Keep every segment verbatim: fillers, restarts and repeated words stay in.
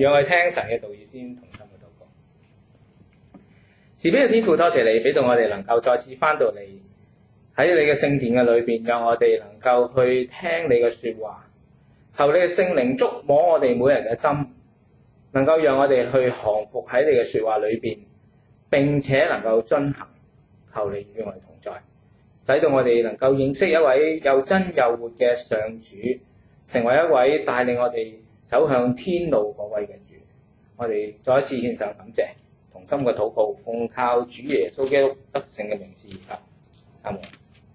讓我哋聽神嘅道義先，同心嘅禱告。慈悲嘅天父，多謝你俾到我哋能夠再次翻到嚟喺你嘅聖殿嘅裏邊，讓我哋能夠去聽你嘅說話，求你嘅聖靈觸摸我哋每人嘅心，能夠讓我哋去降服喺你嘅說話裏邊，並且能夠遵行。求你與我哋同在，使到我哋能夠認識一位又真又活嘅上主，成為一位帶領我哋走向天路嗰位嘅主。我哋再一次獻上感謝，同心嘅禱告，奉靠主耶穌基督得勝嘅名字而求。阿門。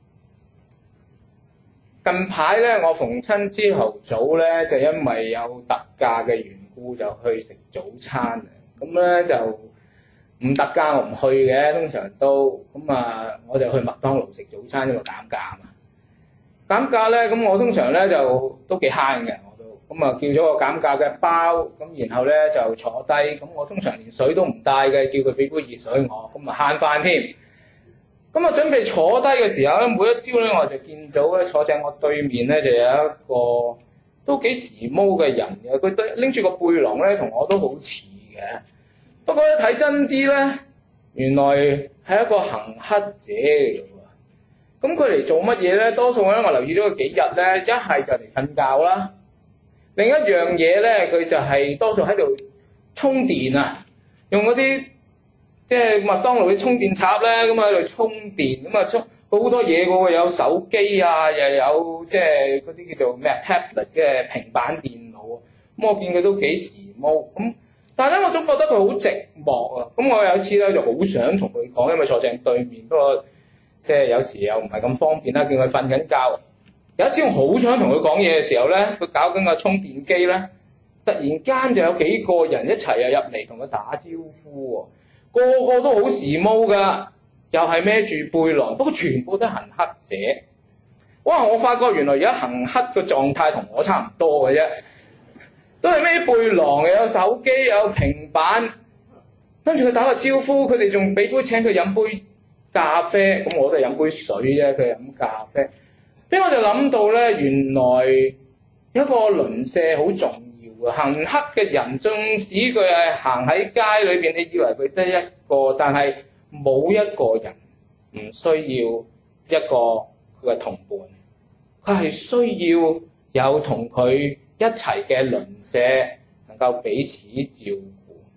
近排咧，我逢親朝頭早咧，就因為有特價嘅緣故，就去食早餐。咁咧就唔特價我唔去嘅，通常都咁啊，我就去麥當勞食早餐，因為減價啊嘛。減價咧，咁我通常咧就都幾慳嘅，我都咁啊叫咗個減價嘅包，咁然後咧就坐低，咁我通常連水都唔帶嘅，叫佢俾杯熱水我，咁啊慳翻添。咁啊準備坐低嘅時候咧，每一朝咧我就見到咧坐正我對面咧就有一個都幾時髦嘅人嘅，佢拎住個背囊咧同我都好似嘅。不過咧睇真啲咧，原來係一個行乞者嚟嘅喎。咁佢嚟做乜嘢咧？多數咧我留意咗佢幾日咧，一係就嚟瞓覺啦。另一樣嘢咧，佢就係多數喺度充電啊，用嗰啲即係麥當勞啲充電插咧，咁喺度充電，咁啊充好多嘢嘅喎，有手機啊，又有即係嗰啲叫做咩 tablet 嘅平板電腦啊。咁我見佢都幾時髦咁。但係咧，我總覺得佢好寂寞啊！咁我有一次咧就好想同佢講，因為坐正對面，不過即係有時又唔係咁方便啦，見佢瞓緊覺。有一次我好想同佢講嘢嘅時候咧，佢搞緊個充電機咧，突然間就有幾個人一齊啊入嚟同佢打招呼喎，個個都好時髦㗎，又係孭住背囊，不過全部都係行乞者。哇！我發覺原來而家行乞嘅狀態同我差唔多嘅啫。都係孭背囊，又有手機，又有平板，跟住佢打個招呼，佢哋仲俾杯請佢飲杯咖啡，咁我都係飲杯水啫，佢飲咖啡。俾我就諗到咧，原來一個鄰舍好重要嘅，行乞嘅人，縱使佢係行喺街裏邊，你以為佢得一個，但係冇一個人唔需要一個佢嘅同伴，佢係需要有同佢一齊嘅鄰舍能夠彼此照顧。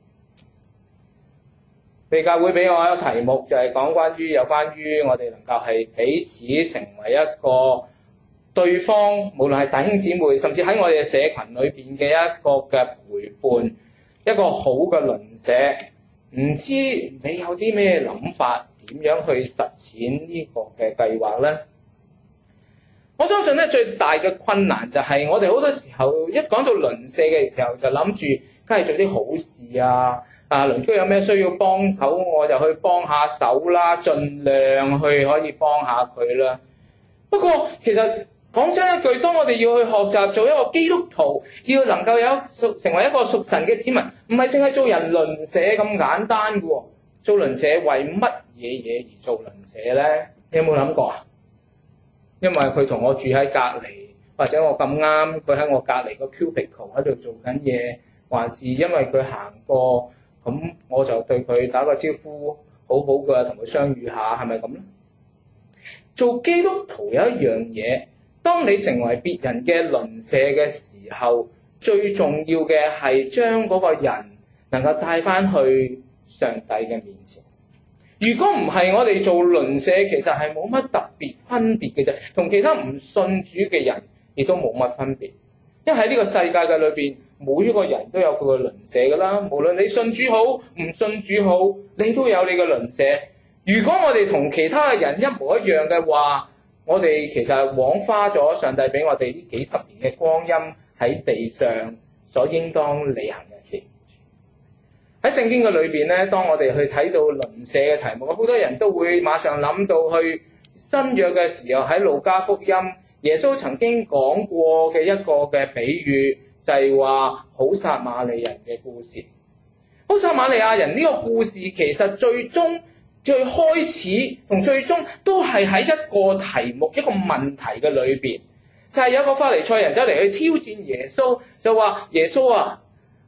地教會俾我一個題目，就係講關於有關於我哋能夠係彼此成為一個對方，無論係弟兄姊妹，甚至喺我哋嘅社群裏邊嘅一個嘅陪伴，一個好嘅鄰舍。唔知你有啲咩諗法，點樣去實踐呢個嘅計劃呢？我相信咧，最大嘅困難就係我哋好多時候一講到鄰舍嘅時候，就諗住梗係做啲好事啊！啊，鄰居有咩需要幫手，我就去幫下手啦，盡量去可以幫下佢啦。不過其實講真一句，當我哋要去學習做一個基督徒，要能夠有屬成為一個屬神嘅子民，唔係淨係做人鄰舍咁簡單嘅喎。做鄰舍為乜嘢嘢而做鄰舍咧？你有冇諗過啊？因為佢同我住喺隔離，或者我咁啱佢喺我隔離個 cubicle 喺度做緊嘢，還是因為佢行過，咁我就對佢打個招呼，好好嘅同佢相遇下，係咪咁咧？做基督徒有一樣嘢，當你成為別人嘅鄰舍嘅時候，最重要嘅係將嗰個人能夠帶翻去上帝嘅面前。如果唔係，我哋做鄰舍其實係冇乜特別分別嘅啫，同其他唔信主嘅人亦都冇乜分別。因為喺呢個世界嘅裏邊，每一個人都有佢嘅鄰舍噶啦，無論你信主好，唔信主好，你都有你嘅鄰舍。如果我哋同其他嘅人一模一樣嘅話，我哋其實枉花咗上帝俾我哋呢幾十年嘅光陰喺地上所應當履行嘅事。喺聖經嘅裏邊咧，當我哋去睇到鄰舍嘅題目，好多人都會馬上諗到去新約嘅時候，喺路加福音，耶穌曾經講過嘅一個嘅比喻，就係話好撒瑪利人嘅故事。好撒瑪利亞人呢個故事其實最終最開始同最終都係喺一個題目一個問題嘅裏邊，就係有個法利賽人走嚟去挑戰耶穌，就話耶穌啊，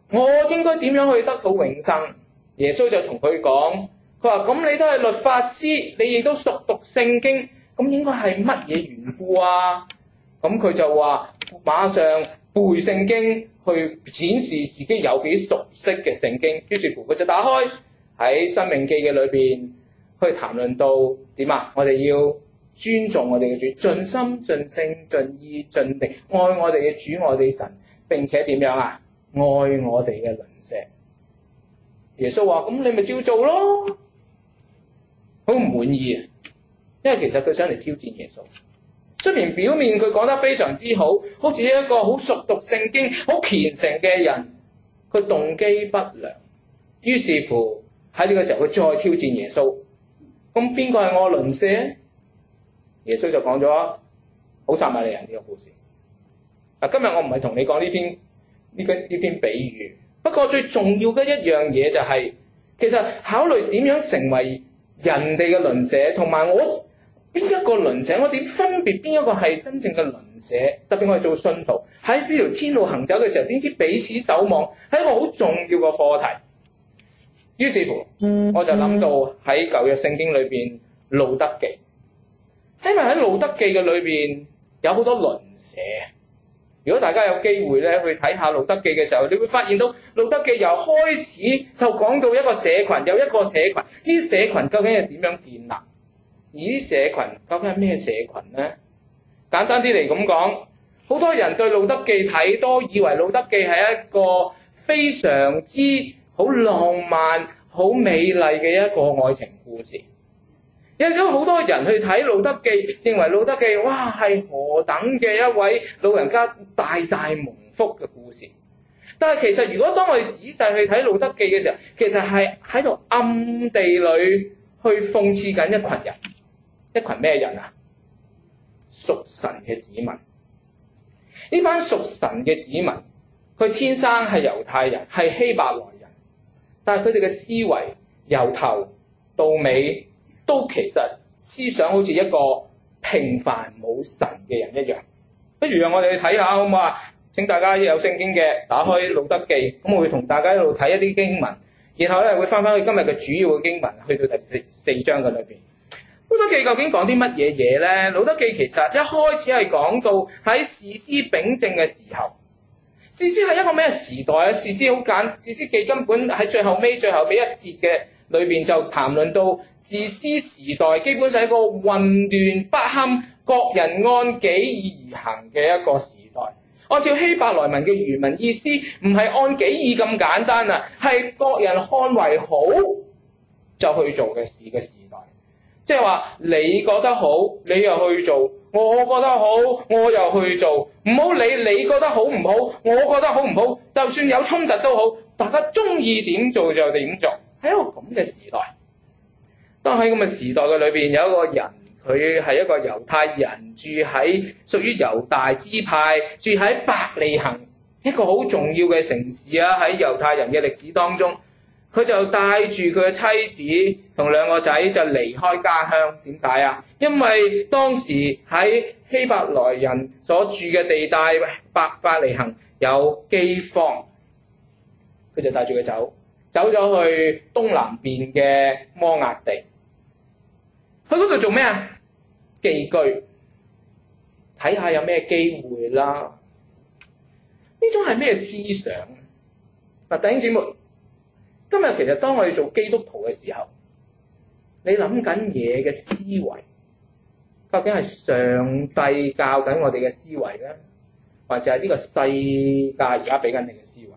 我應該點樣去得到永生？耶穌就同佢講，佢話咁你都係律法師，你亦都熟讀聖經，咁應該係乜嘢緣故啊？咁佢就話馬上背聖經去展示自己有幾熟悉嘅聖經，於是乎佢就打開喺申命記嘅裏邊去談論到點啊？我哋要尊重我哋嘅主，盡心盡性盡意盡力愛我哋嘅主我哋神，並且點樣啊？愛我哋嘅鄰舍。耶穌話：咁你咪照做咯。好唔滿意啊，因為其實佢想嚟挑戰耶穌。雖然表面佢講得非常之好，好似一個好熟讀聖經、好虔誠嘅人，佢動機不良。於是乎喺呢個時候，佢再挑戰耶穌。咁邊個係我鄰舍？耶穌就講咗好撒瑪利人呢個故事。嗱，今日我唔係同你講呢篇呢篇呢篇比喻，不過最重要嘅一樣嘢就係、是，其實考慮點樣成為人哋嘅鄰舍，同埋我邊一個鄰舍，我點分別邊一個係真正嘅鄰舍？特別我哋做信徒喺呢條天路行走嘅時候，點知彼此守望係一個好重要嘅課題。於是乎，我就諗到喺舊約聖經裏邊路得記，因為喺路得記嘅裏邊有好多鄰舍。如果大家有機會咧去睇下路得記嘅時候，你會發現到路得記由開始就講到一個社群，有一個社群，呢啲社群究竟係點樣建立？而啲社群究竟係咩社群咧？簡單啲嚟咁講，好多人對路得記睇多，以為路得記係一個非常之好浪漫、好美麗嘅一個愛情故事。有咗好多人去睇路得記，認為路得記哇係何等嘅一位老人家大大蒙福嘅故事。但係其實如果當我哋仔細去睇路得記嘅時候，其實係喺度暗地裏去諷刺緊一群人。一群咩人啊？屬神嘅子民。呢班屬神嘅子民，佢天生係猶太人，係希伯來人，但係佢哋嘅思維由頭到尾都其實思想好似一個平凡冇神嘅人一樣。不如讓我哋去睇下好唔好啊？請大家有聖經嘅打開路得記，咁我會同大家一路睇一啲經文，然後咧會翻返去今日嘅主要嘅經文，去到第四四章嘅裏邊。路得記究竟講啲乜嘢嘢咧？路得記其實一開始係講到喺士師秉政嘅時候，士師係一個咩時代啊？士師好簡，士師記根本喺最後尾最後尾一節嘅裏邊就談論到士師時代基本上係一個混亂不堪、各人按己意而行嘅一個時代。按照希伯來文嘅原文意思，唔係按己意咁簡單啊，係各人看為好就去做嘅事嘅時代。即係話你覺得好，你又去做；我覺得好，我又去做。唔好理你覺得好唔好，我覺得好唔好，就算有衝突都好，大家中意點做就點做，係一個咁嘅時代。當喺咁嘅時代嘅裏邊，有一個人，佢係一個猶太人，住喺屬於猶大支派，住喺伯利恆，一個好重要嘅城市啊！喺猶太人嘅歷史當中。佢就帶住佢嘅妻子同兩個仔就離開家鄉。點解啊？因為當時喺希伯來人所住嘅地帶伯伯利恆有饑荒，佢就帶住佢走，走咗去東南邊嘅摩押地。去嗰度做咩啊？寄居，睇下有咩機會啦。呢種係咩思想？嗱，弟兄姊妹。今日其實當我哋做基督徒嘅時候，你諗緊嘢嘅思維，究竟係上帝教緊我哋嘅思維咧，還是係呢個世界而家俾緊你嘅思維？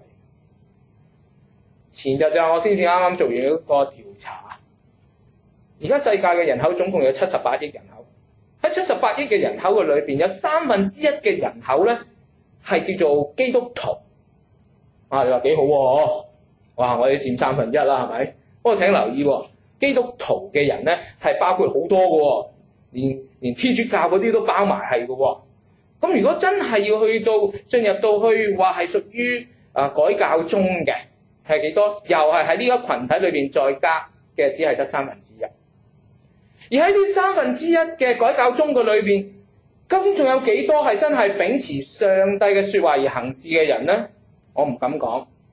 前日就我先至啱啱做完一個調查，而家世界嘅人口總共有七十八億人口，喺七十八億嘅人口嘅裏邊，有三分之一嘅人口咧係叫做基督徒。啊，你話幾好喎？哇！我哋佔三分一啦，係咪？不過請留意喎，基督徒嘅人咧係包括好多嘅喎，連連天主教嗰啲都包埋係嘅喎。咁如果真係要去到進入到去話係屬於啊改教宗嘅，係幾多？又係喺呢個群體裏邊再加嘅，只係得三分之一。而喺呢三分之一嘅改教宗嘅裏邊，究竟仲有幾多係真係秉持上帝嘅説話而行事嘅人咧？我唔敢講。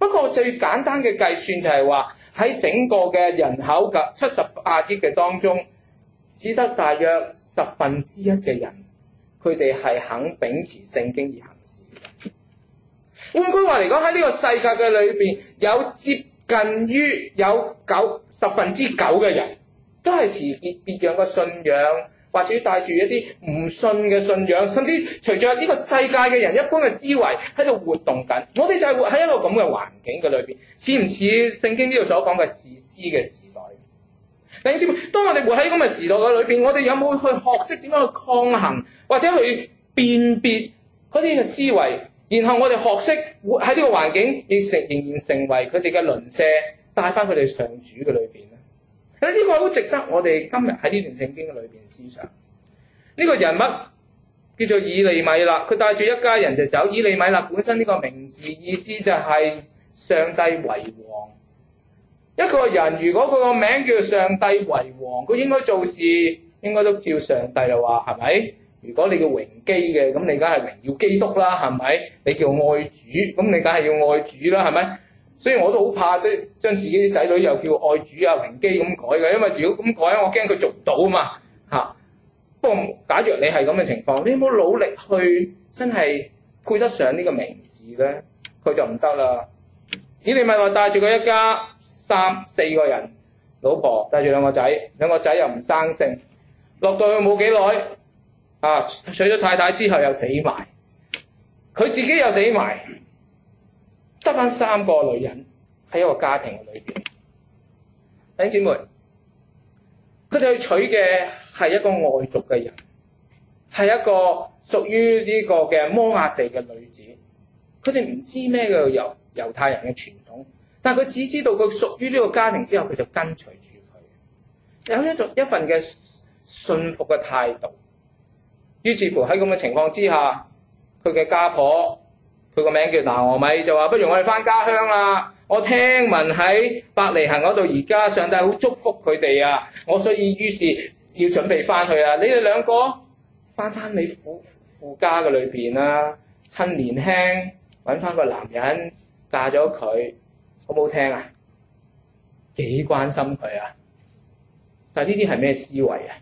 不過最簡單嘅計算就係話，喺整個嘅人口嘅七十八億嘅當中，只得大約十分之一嘅人，佢哋係肯秉持聖經而行事嘅。換句話嚟講，喺呢個世界嘅裏邊，有接近於有九十分之九嘅人都係持別別樣嘅信仰，或者帶住一啲唔信嘅信仰，甚至隨着呢個世界嘅人一般嘅思維喺度活動緊。我哋就係活喺一個咁嘅環境嘅裏邊，似唔似聖經呢度所講嘅士師嘅時代？弟兄姊妹，當我哋活喺咁嘅時代嘅裏邊，我哋有冇去學識點樣去抗衡，或者去辨別嗰啲嘅思維，然後我哋學識活喺呢個環境，亦成仍然成為佢哋嘅鄰舍，帶翻佢哋上主嘅裏邊咧？呢個好值得我哋今日喺呢段聖經嘅裏邊思想。呢個人物叫做以利米勒，佢帶住一家人就走。以利米勒本身呢個名字意思就係上帝為王。一個人如果佢個名叫上帝為王，佢應該做事應該都照上帝啦，話係咪？如果你叫榮基嘅，咁你梗係榮耀基督啦，係咪？你叫愛主，咁你梗係要愛主啦，係咪？所以我都好怕即係將自己啲仔女又叫愛主啊、榮基咁改嘅，因為如果咁改，我驚佢做唔到啊嘛嚇。不過假若你係咁嘅情況，你有冇努力去真係配得上呢個名字咧？佢就唔得啦。以利米勒帶住佢一家三四個人，老婆帶住兩個仔，兩個仔又唔生性，落到去冇幾耐啊，娶咗太太之後又死埋，佢自己又死埋，得翻三個女人喺一個家庭嘅裏邊。弟兄姊妹，佢哋去娶嘅係一個外族嘅人，係一個屬於呢個嘅摩押地嘅女子。佢哋唔知咩叫猶猶太人嘅傳統，但係佢只知道佢屬於呢個家庭之後，佢就跟隨住佢，有一種一份嘅信服嘅態度。於是乎喺咁嘅情況之下，佢嘅家婆，佢個名叫拿俄米，就話不如我哋翻家鄉啦。我聽聞喺伯利恆嗰度，而家上帝好祝福佢哋啊，我所以於是要準備翻去啊。你哋兩個翻翻你父父家嘅裏邊啦，趁年輕揾翻個男人嫁咗佢，好唔好聽啊？幾關心佢啊！但係呢啲係咩思維啊？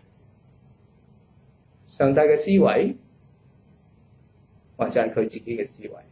上帝嘅思維，或者係佢自己嘅思維？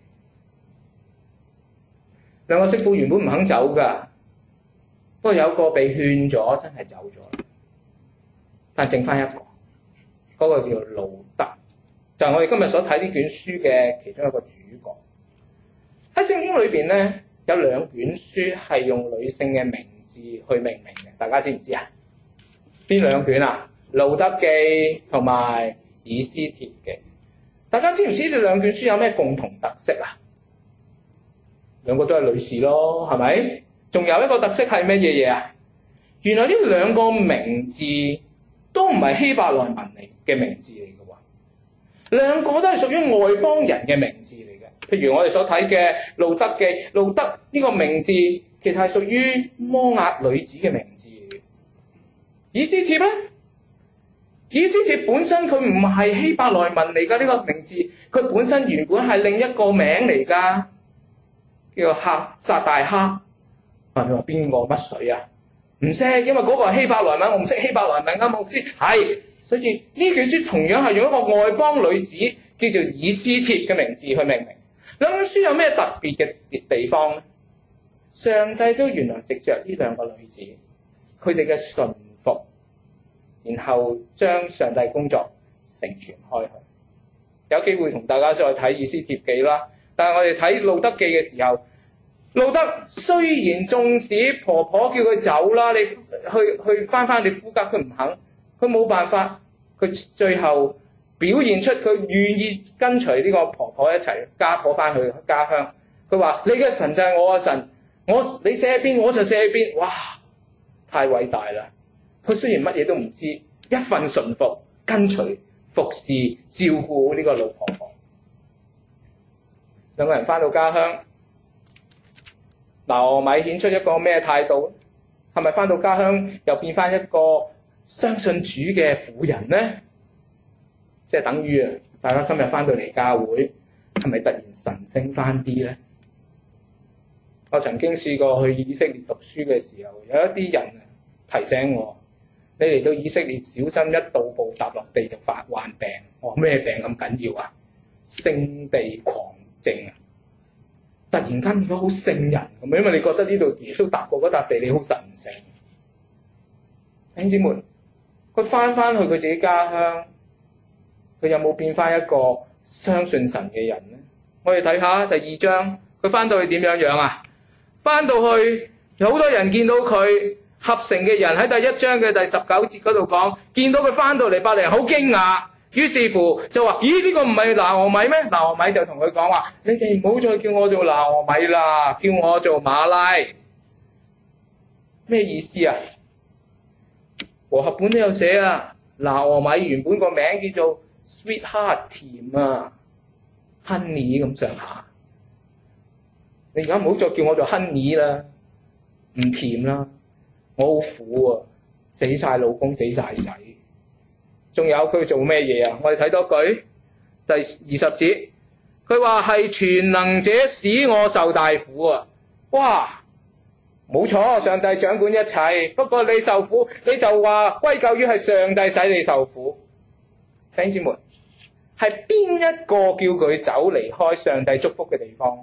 兩個媳婦原本唔肯走噶，不過有個被勸咗，真係走咗，但剩翻一個，嗰個叫做路德，就係我哋今日所睇呢卷書嘅其中一個主角。喺聖經裏邊咧，有兩卷書係用女性嘅名字去命名嘅，大家知唔知啊？邊兩卷啊？路德記同埋以斯帖記。大家知唔知呢兩卷書有咩共同特色啊？兩個都係女士咯，係咪？仲有一個特色係乜嘢嘢啊？原來呢兩個名字都唔係希伯來文嚟嘅名字嚟嘅喎，兩個都係屬於外邦人嘅名字嚟嘅。譬如我哋所睇嘅路德記，路德呢個名字其實係屬於摩押女子嘅名字嚟嘅。以斯帖咧，以斯帖本身佢唔係希伯來文嚟㗎，呢個名字佢本身原本係另一個名嚟㗎。叫哈薩大哈，啊你話邊個乜水啊？唔識，因為嗰個係希伯來文，我唔識希伯來文啊，牧師係，所以呢卷書同樣係用一個外邦女子叫做以斯帖嘅名字去命名。兩本書有咩特別嘅地方咧？上帝都原來藉着呢兩個女子，佢哋嘅順服，然後將上帝工作成傳開去。有機會同大家再睇以斯帖記啦。但係我哋睇路德記嘅時候，路德雖然縱使婆婆叫佢走啦，你去去翻翻你夫家，佢唔肯，佢冇辦法，佢最後表現出佢願意跟隨呢個婆婆一齊家婆翻去家鄉。佢話：你嘅神就係我嘅神，我你寫喺邊我就寫喺邊。哇！太偉大啦！佢雖然乜嘢都唔知，一份順服跟隨服侍照顧呢個老婆婆。兩個人翻到家鄉，拿俄米顯出一個咩態度？係咪翻到家鄉又變翻一個相信主嘅婦人咧？即係等於啊，大家今日翻到嚟教會，係咪突然神聖翻啲咧？ 我曾經試過去以色列讀書嘅時候，有一啲人提醒我：你嚟到以色列，小心一到步踏落地就發患病。我話咩病咁緊要啊？聖地狂症啊！突然間變咗好聖人咁，因為你覺得呢度耶穌踏過嗰笪地，你好神聖。弟兄姊妹，佢翻翻去佢自己家鄉，佢有冇變翻一個相信神嘅人咧？我哋睇下第二章，佢翻到去點樣樣啊？翻到去有好多人見到佢，合城嘅人喺第一章嘅第十九節嗰度講，見到佢翻到嚟，百零人好驚訝。於是乎就話：咦，呢個唔係拿俄米咩？拿俄米就同佢講話：你哋唔好再叫我做拿俄米啦，叫我做馬拉。咩意思啊？和合本都有寫啊，拿俄米原本個名叫做 sweetheart 甜啊 honey 咁上下。你而家唔好再叫我做 honey 啦，唔甜啦，我好苦啊，死晒老公，死晒仔。仲有佢做咩嘢啊？我哋睇多句第二十節，佢話係全能者使我受大苦啊！哇，冇錯，上帝掌管一切。不過你受苦，你就話歸咎於係上帝使你受苦。弟兄姊妹，係邊一個叫佢走離開上帝祝福嘅地方？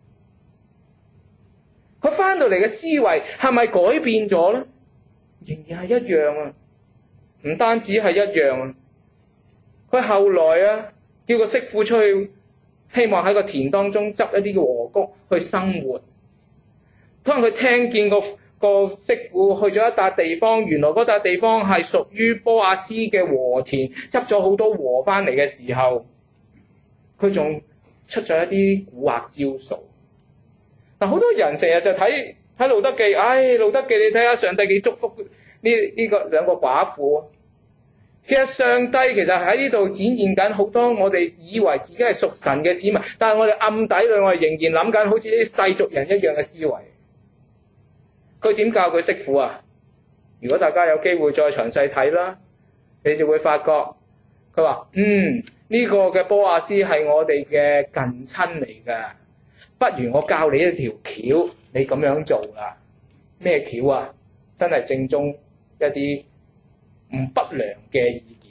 佢翻到嚟嘅思維係咪改變咗咧？仍然係一樣啊！唔單止係一樣啊！佢後來啊，叫個媳婦出去，希望喺個田當中執一啲嘅禾穀去生活。當佢聽見個個媳婦去咗一笪地方，原來嗰笪地方係屬於波亞斯嘅禾田，執咗好多禾翻嚟嘅時候，佢仲出咗一啲蠱惑招數。嗱，好多人成日就睇睇路得記，唉，路得記你睇下上帝幾祝福呢呢個兩個寡婦。其實上帝其實喺呢度展現緊好多我哋以為自己係屬神嘅子民，但係我哋暗底裏我哋仍然諗緊好似啲世俗人一樣嘅思維。佢點教佢媳婦啊？如果大家有機會再詳細睇啦，你就會發覺佢話：嗯，呢個嘅波亞斯係我哋嘅近親嚟㗎，不如我教你一條橋，你咁樣做啦。咩橋啊？真係正宗一啲唔不良嘅意見。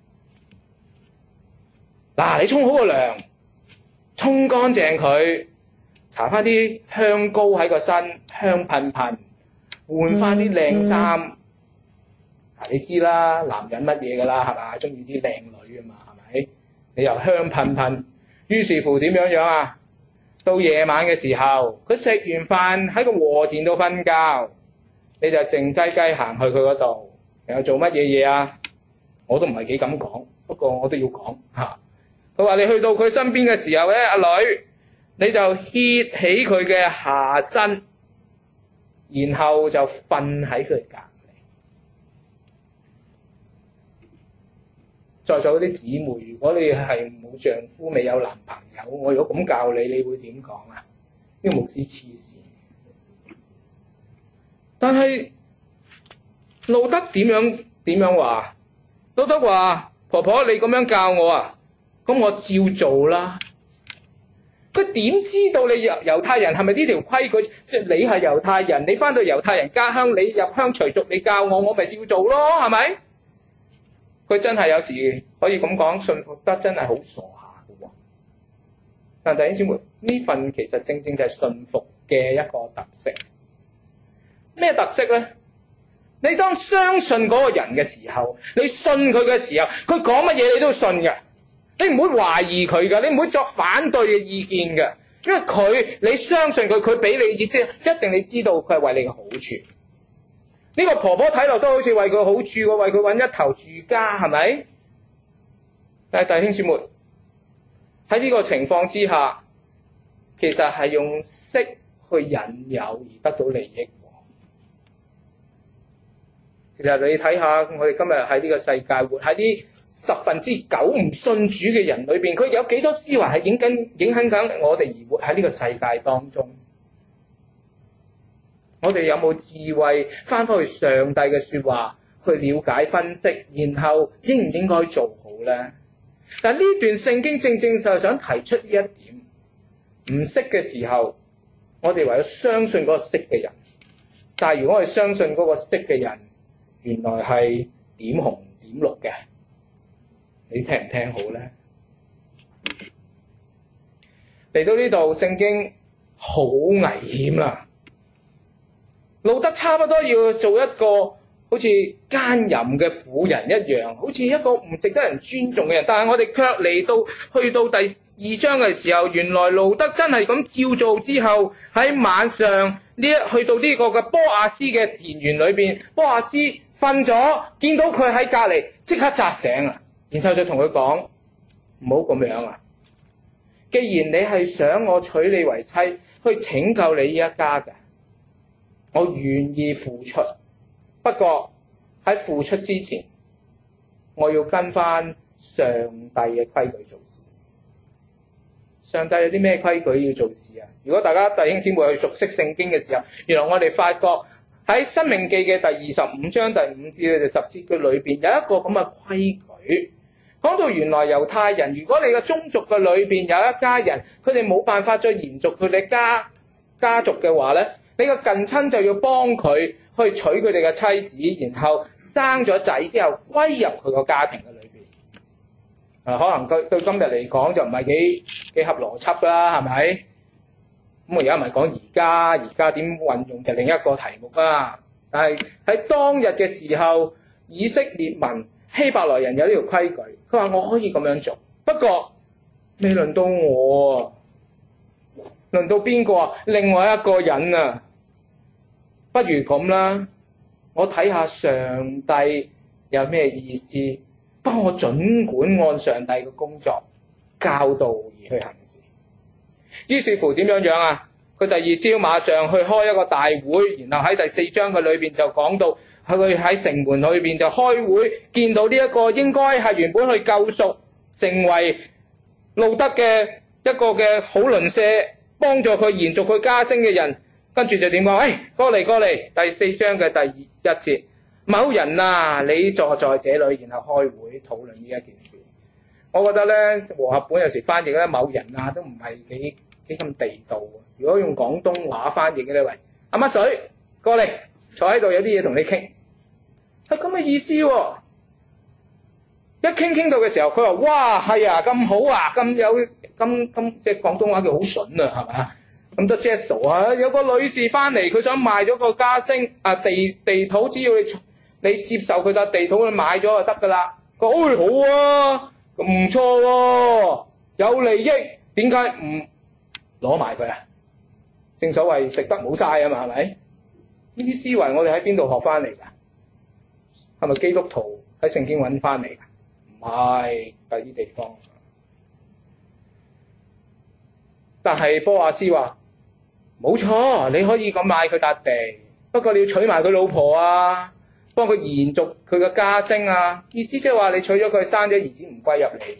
嗱，你沖好個涼，沖乾淨佢，搽翻啲香膏喺個身，香噴噴，換翻啲靚衫。嗱、嗯，你知啦，男人乜嘢㗎啦，係嘛？中意啲靚女啊嘛，係咪？你又香噴噴，於是乎點樣樣啊？到夜晚嘅時候，佢食完飯喺個禾田度瞓覺，你就靜雞雞行去佢嗰度。又做乜嘢嘢啊？我都唔係幾敢講，不過我都要講嚇。佢話你去到佢身邊嘅時候咧，阿女，你就掀起佢嘅下身，然後就瞓喺佢隔離。在座嗰啲姊妹，如果你係冇丈夫、未有男朋友，我如果咁教你，你會點講啊？呢個牧師黐線。但係路得點樣點樣話？路得話：婆婆你咁樣教我啊，咁我照做啦。佢點知道你猶猶太人係咪呢條規矩？即係你係猶太人，你翻到猶太人家鄉，你入鄉隨俗，你教我，我咪照做咯，係咪？佢真係有時可以咁講，信服得真係好傻下嘅喎。但弟兄姊妹，呢份其實正正就係信服嘅一個特色。咩特色咧？你當相信嗰個人嘅時候，你信佢嘅時候，佢講乜嘢你都信嘅，你唔會懷疑佢㗎，你唔會作反對嘅意見㗎，因為佢你相信佢，佢俾你嘅意思，一定你知道佢係為你嘅好處。呢個婆婆睇落都好似為佢好處喎，為佢揾一頭住家，係咪？但係弟兄姊妹，喺呢個情況之下，其實係用色去引誘而得到利益。其實你睇下，我哋今日喺呢個世界活喺啲十分之九唔信主嘅人裏邊，佢有幾多思維係影緊影響緊我哋而活喺呢個世界當中？我哋有冇智慧翻返去上帝嘅說話去了解分析，然後應唔應該做好咧？但呢段聖經正正就係想提出呢一點，唔識嘅時候我哋唯有相信嗰個識嘅人。但係如果我哋相信嗰個識嘅人，原來係點紅點綠嘅，你聽唔聽好咧？嚟到呢度，聖經好危險啦！路德差不多要做一個好似奸淫嘅婦人一樣，好似一個唔值得人尊重嘅人。但係我哋卻嚟到去到第二章嘅時候，原來路德真係咁照做之後，喺晚上呢一去到呢個嘅波亞斯嘅田園裏邊，波亞斯瞓咗，見到佢喺隔離，即刻扎醒啊！然後就同佢講：唔好咁樣啊！既然你係想我娶你為妻，去拯救你呢一家嘅，我願意付出。不過喺付出之前，我要跟翻上帝嘅規矩做事。上帝有啲咩規矩要做事啊？如果大家弟兄姊妹去熟悉聖經嘅時候，原來我哋發覺喺申命記嘅第二十五章第五至十節嘅裏邊有一個咁嘅規矩，講到原來猶太人，如果你嘅宗族嘅裏邊有一家人，佢哋冇辦法再延續佢哋家家族嘅話咧，你個近親就要幫佢去娶佢哋嘅妻子，然後生咗仔之後歸入佢個家庭嘅裏邊。啊，可能對對今日嚟講就唔係幾幾合邏輯啦，係咪？咁我而家唔係講而家，而家點運用就另一個題目啦。但係喺當日嘅時候，以色列民希伯來人有呢條規矩，佢話我可以咁樣做，不過未輪到我啊，輪到邊個啊？另外一個人啊，不如咁啦，我睇下上帝有咩意思，幫我儘管按上帝嘅工作教導而去行事。於是乎點樣樣啊？佢第二朝馬上去開一個大會，然後喺第四章嘅裏邊就講到，佢喺城門裏邊就開會，見到呢一個應該係原本去救贖，成為路德嘅一個嘅好鄰舍，幫助佢延續佢家聲嘅人，跟住就點講？哎，過嚟過嚟！第四章嘅第一節，某人啊，你坐在這裏，然後開會討論呢一件事。我覺得咧，和合本有時翻譯咧，某人啊都唔係幾幾咁地道啊。如果用廣東話翻譯嘅呢，喂，阿乜水過嚟坐喺度，有啲嘢同你傾，係咁嘅意思喎、啊。一傾傾到嘅時候，佢話：哇，係啊，咁好啊，咁有咁咁，即係廣東話叫好筍啊，係咪？咁多 gesso 啊，有個女士翻嚟，佢想賣咗個家聲啊地地土，只要你你接受佢笪地土，你買咗就得㗎啦。佢話：哎，好啊，唔錯喎，有利益，點解唔攞埋佢啊？正所謂食得冇嘥啊嘛，係咪？呢啲思維我哋喺邊度學翻嚟㗎？係咪基督徒喺聖經揾翻嚟㗎？唔係，第啲地方。但係波亞斯話：冇錯，你可以咁買佢笪地，不過你要娶埋佢老婆啊，幫佢延續佢嘅家聲啊。意思即係話你娶咗佢，生咗兒子唔歸入嚟。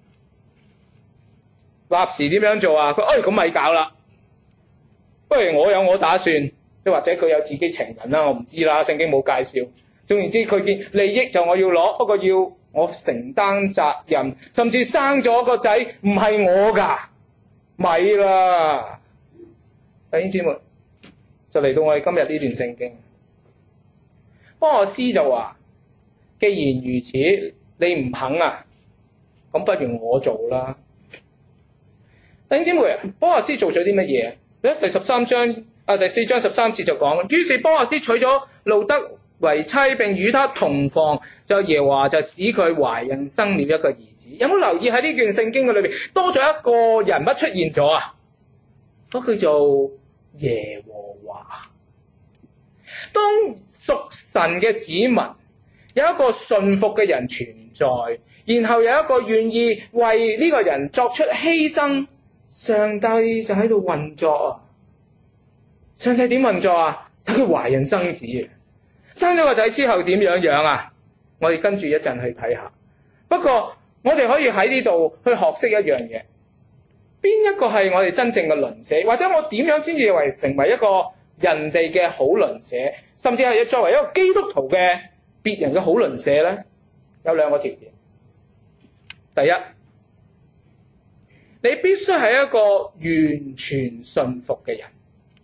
立時點樣做啊？佢：哎，咁咪搞啦。不如我有我打算，即或者佢有自己情人啦，我唔知啦，聖經冇介紹。總言之，佢見利益就我要攞，不過要我承擔責任，甚至生咗個仔唔係我㗎，咪啦！弟兄姊妹，就嚟到我哋今日呢段聖經，波亞斯就話：既然如此，你唔肯啊，咁不如我做啦。弟兄姊妹，波亞斯做咗啲乜嘢？第十三章啊，第四章十三節就講，於是波亞斯娶咗路德為妻，並與他同房，就耶和華就使佢懷孕生了一個兒子。有冇留意喺呢段聖經嘅裏邊多咗一個人物出現咗啊？嗰叫做耶和華。當屬神嘅子民有一個信服嘅人存在，然後有一個願意為呢個人作出犧牲，上帝就喺度運作啊！上帝點運作啊？使佢懷孕生子，生咗個仔之後點樣樣啊？我哋跟住一陣去睇下。不過我哋可以喺呢度去學識一樣嘢，邊一個係我哋真正嘅鄰舍，或者我點樣先至為成為一個人哋嘅好鄰舍，甚至係作為一個基督徒嘅別人嘅好鄰舍咧？有兩個條件。第一，你必須係一個完全信服嘅人。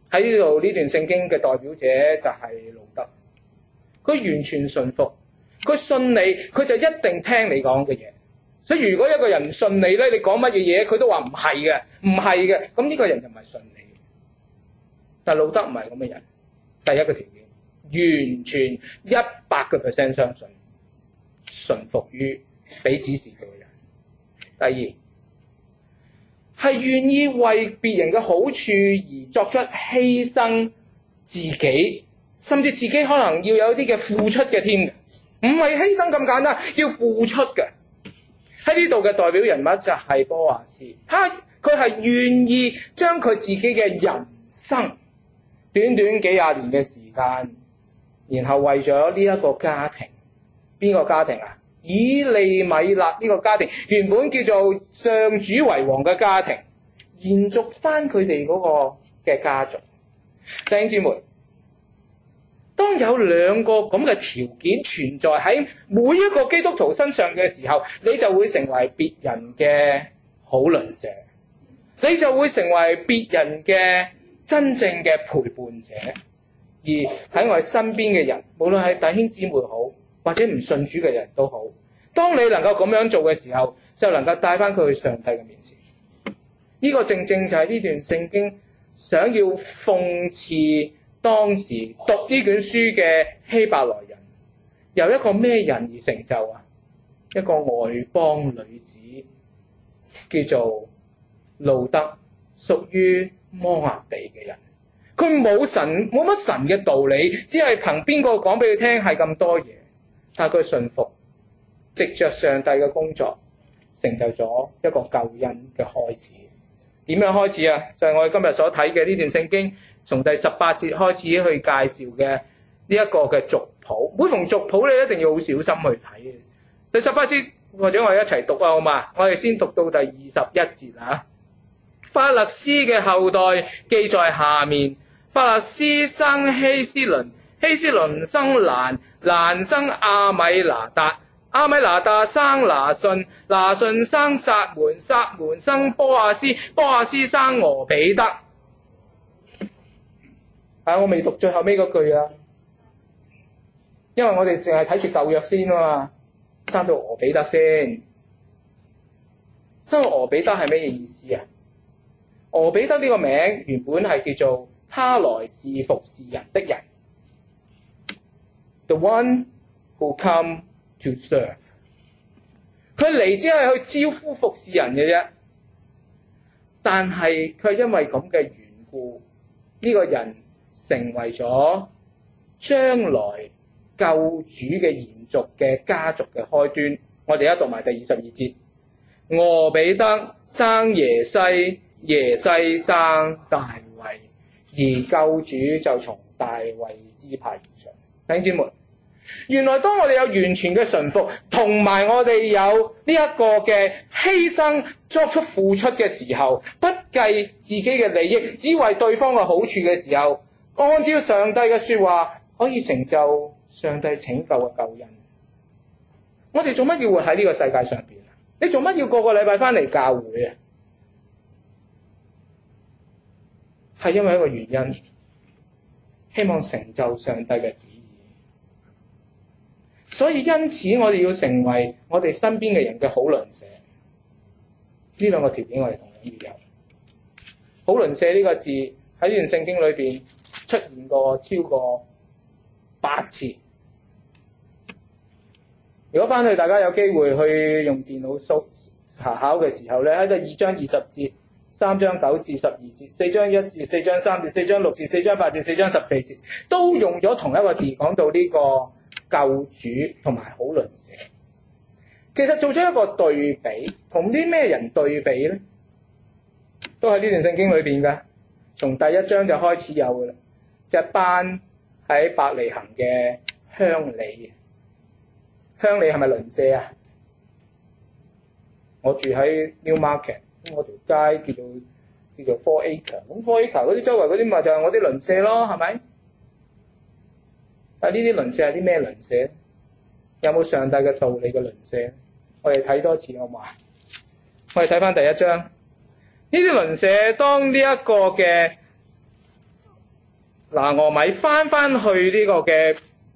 喺呢度呢段聖經嘅代表者就係路德，佢完全順服，佢信你，佢就一定聽你講嘅嘢。所以如果一個人唔信你咧，你講乜嘢嘢佢都話唔係嘅，唔係嘅，咁呢個人就唔係信你。但係路德唔係咁嘅人，第一個條件，完全一百個 percent 相信，順服於俾指示佢嘅人。第二，係願意為別人嘅好處而作出犧牲自己，甚至自己可能要有啲嘅付出嘅添，唔係犧牲咁簡單，要付出嘅。喺呢度嘅代表人物就係波阿斯，他佢係願意將佢自己嘅人生短短幾廿年嘅時間，然後為咗呢一個家庭，邊個家庭啊？以利米勒呢個家庭，原本叫做上主為王嘅家庭，延續翻佢哋嗰個嘅家族。弟兄姊妹，當有兩個咁嘅條件存在喺每一個基督徒身上嘅時候，你就會成為別人嘅好鄰舍，你就會成為別人嘅真正嘅陪伴者。而喺我哋身邊嘅人，無論係弟兄姊妹好，或者唔信主嘅人都好，當你能夠咁樣做嘅時候，就能夠帶翻佢去上帝嘅面前。呢個正正就係呢段聖經想要諷刺當時讀呢卷書嘅希伯來人，由一個咩人而成就啊？一個外邦女子，叫做路德，屬於摩押地嘅人。佢冇神，冇乜神嘅道理，只係憑邊個講俾佢聽係咁多嘢，但係佢順服，藉着上帝嘅工作，成就咗一個救恩嘅開始。點樣開始啊？就係、是、我哋今日所睇嘅呢段聖經，從第十八節開始去介紹嘅呢一個嘅族譜。每逢族譜你一定要好小心去睇嘅。第十八節，或者我哋一齊讀啊，好嘛？我哋先讀到第二十一節啊。法勒斯嘅後代記在下面。法勒斯生希斯倫，希斯倫生蘭，蘭生阿米拿達，阿米拿達生拿順，拿順生撒門，撒門生波阿斯，波阿斯生俄比德。啊，我未讀最後尾嗰句啊，因為我哋淨係睇住舊約先啊嘛，生到俄比德先。生到俄比德係咩意思啊？俄比德呢個名原本係叫做他來是服侍人的人 ，the one who come to serve。佢嚟只係去招呼服侍人嘅啫，但係佢因為咁嘅緣故，呢、這個人成為咗將來救主嘅延續嘅家族嘅開端。我哋而家讀埋第二十二節，俄比德生耶西，耶西生大衛。而救主就從大衛支派而上。弟兄姊妹，原來當我哋有完全嘅順服，同埋我哋有呢一個嘅犧牲作出付出嘅時候，不計自己嘅利益，只為對方嘅好處嘅時候，按照上帝嘅說話，可以成就上帝拯救嘅救恩。我哋做乜要活喺呢個世界上邊啊？你做乜要個個禮拜翻嚟教會啊？係因為一個原因，希望成就上帝嘅旨意。所以因此我哋要成為我哋身邊嘅人嘅好鄰舍。呢兩個條件我哋同樣要有。好鄰舍呢個字喺呢段聖經裏邊出現過超過八次。如果翻去大家有機會去用電腦搜查考嘅時候咧，喺第二章二十節、三章九至十二節、四章一至四章三節、四章六節、四章八節、四章十四節，都用咗同一個字講到呢個救主同埋好鄰舍。其實做咗一個對比，同啲咩人對比咧？都喺呢段聖經裏邊嘅，從第一章就開始有嘅啦。一班喺伯利恆嘅鄉里，鄉里係咪鄰舍啊？我住喺 Newmarket。咁我條街叫做叫做 Four Acre， 咁 Four Acre 嗰啲周圍嗰啲咪就係我啲鄰舍咯，係咪？但係呢啲鄰舍係啲咩鄰舍？有冇上帝嘅道理嘅鄰舍？我哋睇多次好嘛？我哋睇翻第一章，呢啲鄰舍當呢一個嘅拿俄米翻翻去呢個嘅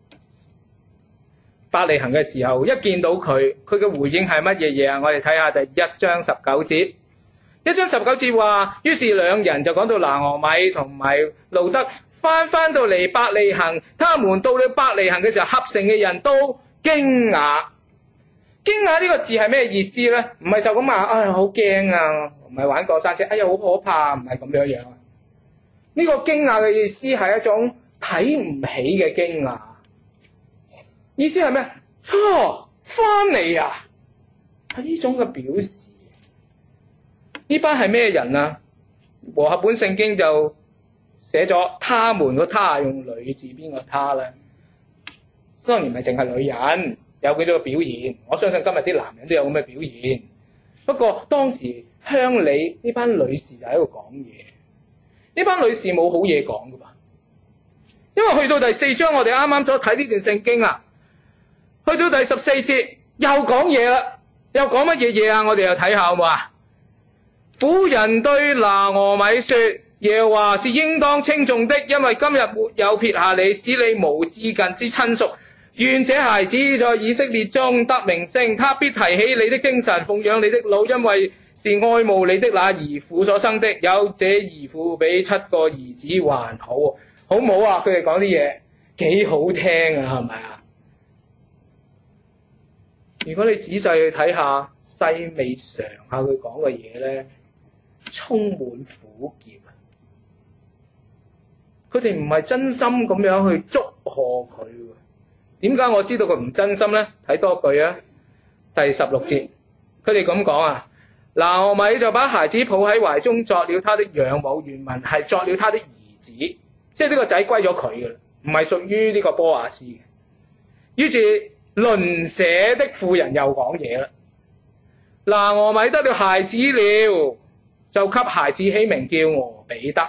伯利恆嘅時候，一見到佢，佢嘅回應係乜嘢嘢啊？我哋睇下第一章十九節。一章十九節話，於是兩人就講到拿俄米同埋路得翻翻到嚟伯利恆，他們到了伯利恆嘅時候，合城嘅人都驚訝。驚訝呢個字係咩意思咧？唔係就咁話，哎呀好驚啊，唔係玩過山車，哎呀好可怕，唔係咁樣樣。呢個驚訝嘅意思係一種睇唔起嘅驚訝。意思係咩？哦，翻嚟啊！係呢種嘅表示。呢班係咩人啊？和合本聖經就寫咗他們個他，用女字邊個他咧？當然唔係淨係女人有幾多個表現，我相信今日啲男人都有咁嘅表現。不過當時鄉里呢班女士就喺度講嘢，呢班女士冇好嘢講噶噃。因為去到第四章，我哋啱啱所睇呢段聖經啊，去到第十四節又講嘢啦，又講乜嘢嘢啊？我哋又睇下好唔好啊？婦人對拿俄米說：耶和華是應當稱頌的，因為今日沒有撇下你，使你無至近之親屬。願這孩子在以色列中得名聲，他必提起你的精神，奉養你的老，因為是愛慕你的那兒婦所生的。有這兒婦比七個兒子還好，好唔好啊？佢哋講啲嘢幾好聽啊，係咪啊？如果你仔細去睇下，細味嘗下佢講嘅嘢咧，充滿苦澀。佢哋唔係真心咁樣去祝賀佢。點解我知道佢唔真心咧？睇多句啊，第十六節，佢哋咁講啊，拿俄米就把孩子抱喺懷中，作了他的養母。原文係作了他的兒子，即係呢個仔歸咗佢嘅啦，唔係屬於呢個波亞斯嘅。於是鄰舍的婦人又講嘢啦，拿俄米得了孩子了，就給孩子起名叫俄比德，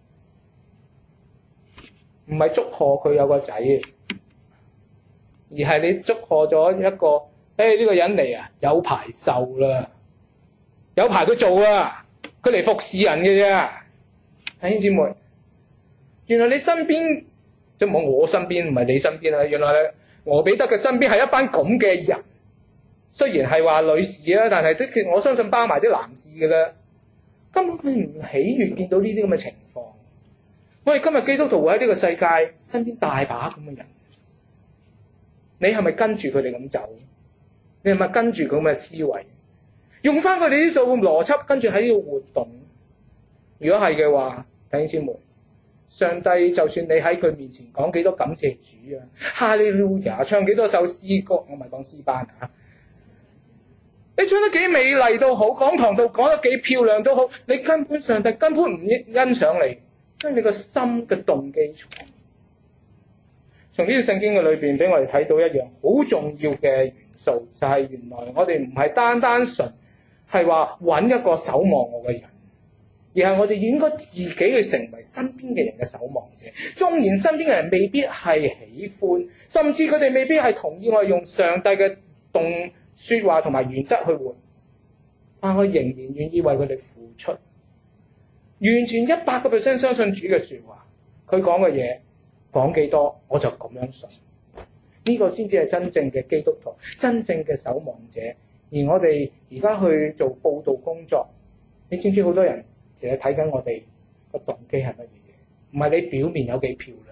唔係祝賀佢有個仔，而係你祝賀咗一個，誒、哎、呢、這個人嚟啊，有排受啦，有排佢做啊，佢嚟服侍人嘅啫。弟兄姊妹，原來你身邊即係冇我身邊，唔係你身邊啊。原來咧，俄比德嘅身邊係一班咁嘅人，雖然係話女士啊，但係的確我相信包埋啲男士嘅啦。根本佢唔喜悅見到呢啲咁嘅情況。我哋今日基督徒會喺呢個世界身邊大把咁嘅人，你係咪跟住佢哋咁走？你係咪跟住咁嘅思維，用翻佢哋啲數邏輯，跟住喺呢度活動？如果係嘅話，弟兄姊妹，上帝就算你喺佢面前講幾多感謝主啊，哈利路亞，唱幾多首詩歌，我唔係講詩班啊，你唱得幾美麗都好，講堂度講得幾漂亮都好，你根本上帝根本唔欣賞你，因為你個心嘅動機錯。從呢個聖經嘅裏邊，俾我哋睇到一樣好重要嘅元素，就係、是、原來我哋唔係單單純係話揾一個守望我嘅人，而係我哋應該自己去成為身邊嘅人嘅守望者。縱然身邊嘅人未必係喜歡，甚至佢哋未必係同意我哋用上帝嘅動說話同埋原則去活，但我仍然願意為佢哋付出，完全一百個 percent 相信主嘅說話，佢講嘅嘢講幾多我就咁樣信，呢、這個先至係真正嘅基督徒，真正嘅守望者。而我哋而家去做報道工作，你知唔知好多人其實睇緊我哋個動機係乜嘢嘢？唔係你表面有幾漂亮。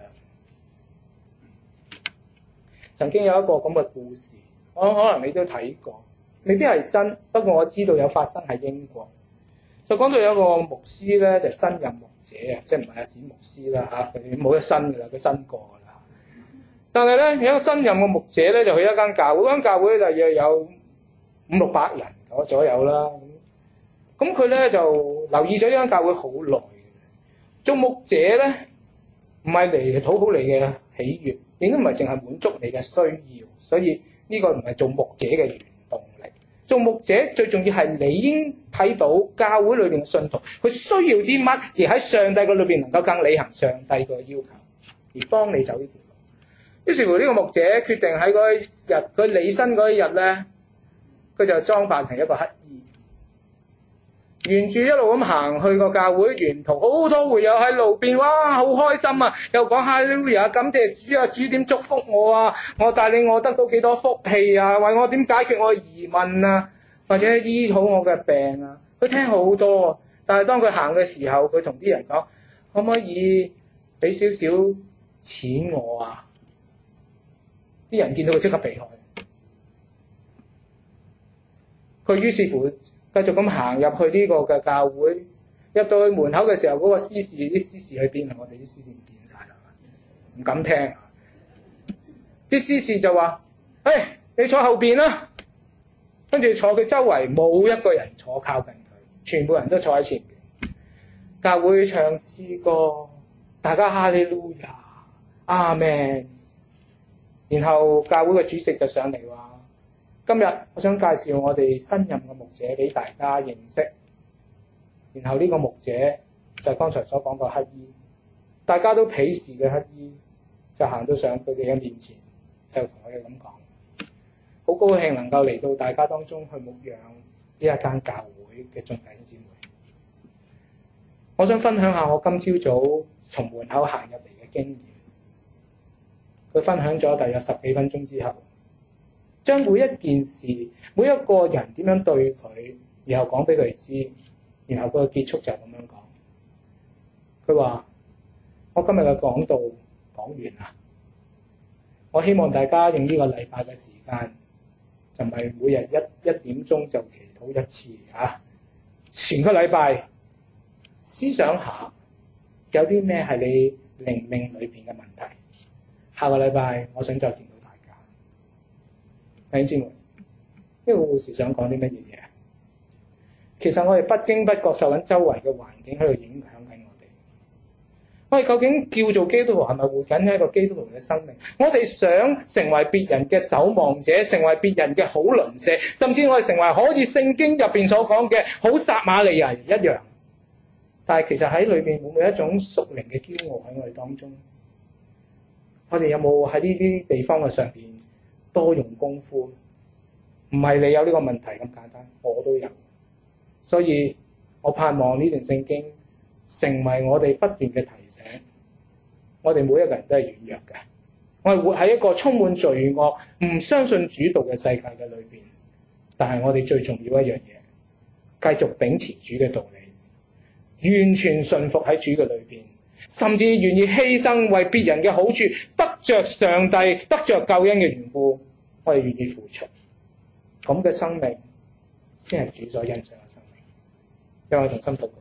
曾經有一個咁嘅故事，我可能你都睇過，未必係真，不過我知道有發生喺英國。就講到有一個牧師咧，就是、新任牧者啊，即係唔係阿史牧師啦嚇，佢冇得新㗎啦，佢新過㗎啦。但係咧有一個新任嘅牧者咧，就去一間教會，間教會大約有五六百人嗰左右啦。咁佢咧就留意咗呢間教會好耐。做牧者咧唔係嚟討好你嘅喜悅，亦都唔係淨係滿足你嘅需要，所以呢個唔係做牧者嘅原動力。做牧者最重要係你應睇到教會裏邊嘅信徒，佢需要啲乜，而喺上帝嘅裏邊能夠更履行上帝嘅要求，而幫你走呢條路。於是乎呢個牧者決定喺嗰一日，佢離身嗰一日咧，佢就裝扮成一個乞兒， 沿住一路咁行去個教會，沿途好多會友喺路邊，哇，好開心啊！又講哈利路亞，感謝主啊，主點祝福我啊，我帶領我得到幾多福氣啊，為我點解決我嘅疑問啊，或者醫好我嘅病啊，佢聽好多啊。但係當佢行嘅時候，佢同啲人講，可唔可以俾少少錢我啊？啲人見到佢即刻避開。佢於是乎繼續咁行入去呢個嘅教會，入到去門口嘅時候，嗰、那個司事啲司事去邊啊？我哋啲司事唔見晒啦，唔敢聽。啲司事就話：誒、hey，你坐後邊啦。跟住坐佢周圍冇一個人坐靠近佢，全部人都坐喺前邊。教會唱詩歌，大家哈利路亞，阿們。然後教會嘅主席就上嚟話：今日我想介紹我哋新任嘅牧者俾大家認識。然後呢個牧者就係剛才所講個乞兒，大家都鄙視嘅乞兒，就行到上佢哋嘅面前，就同佢哋咁講：好高興能夠嚟到大家當中去牧養呢一間教會嘅眾弟兄姊妹。我想分享下我今朝早從門口行入嚟嘅經驗。佢分享咗大約十幾分鐘之後，將每一件事、每一個人點樣對佢，然後講俾佢哋知，然後佢嘅結束就係咁樣講。佢話：我今日嘅講道講完啦，我希望大家用呢個禮拜嘅時間，就唔係每日一一點鐘就祈禱一次嚇，全個禮拜思想下有啲咩係你靈命裏邊嘅問題。下個禮拜我想再見到大家。弟兄姊妹，呢個故事想講啲乜嘢嘢？其實我哋不經不覺受緊周圍嘅環境喺度影響緊我哋。我哋究竟叫做基督徒係咪活緊一個基督徒嘅生命？我哋想成為別人嘅守望者，成為別人嘅好鄰舍，甚至我哋成為好似聖經入邊所講嘅好撒瑪利亞人一樣。但係其實喺裏邊會唔會有一種屬靈嘅驕傲喺我哋當中？我哋有冇喺呢啲地方嘅上邊多用功夫？唔係你有呢個問題咁簡單，我都有。所以我盼望呢段聖經成為我哋不斷嘅提醒。我哋每一個人都係軟弱嘅，我哋活喺一個充滿罪惡、唔相信主道嘅世界嘅裏邊。但係我哋最重要一樣嘢，繼續秉持主嘅道理，完全信服喺主嘅裏邊。甚至願意犧牲為別人嘅好處，得着上帝、得着救恩嘅緣故，我哋願意付出。咁嘅生命先係主所欣賞嘅生命。讓我同心禱告。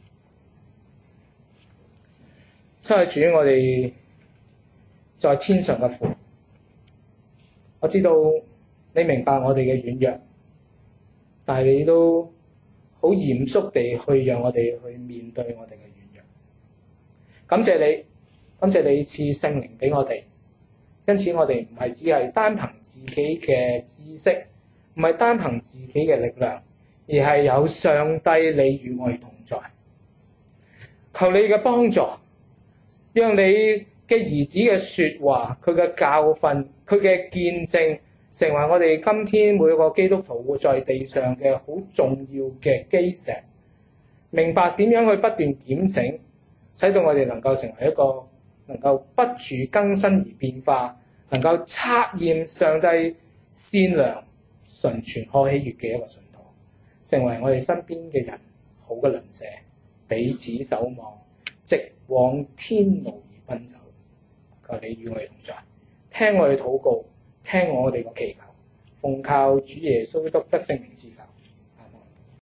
親愛的主，我哋在天上嘅父，我知道你明白我哋嘅軟弱，但係你都好嚴肅地去讓我哋去面對我哋嘅軟弱。感謝你，感謝你賜聖靈俾我哋，因此我哋唔係只係單憑自己嘅知識，唔係單憑自己嘅力量，而係有上帝你與我哋同在。求你嘅幫助，讓你嘅兒子嘅說話，佢嘅教訓，佢嘅見證，成為我哋今天每個基督徒活在地上嘅好重要嘅基石。明白點樣去不斷檢整，使到我哋能夠成為一個能夠不住更新而變化，能夠測驗上帝善良、純全、可喜悅嘅一個信徒，成為我哋身邊嘅人好嘅鄰舍，彼此守望，直往天路而奔走。求你與我哋同在，聽我哋禱告，聽我哋嘅祈求，奉靠主耶穌基督得勝名字求。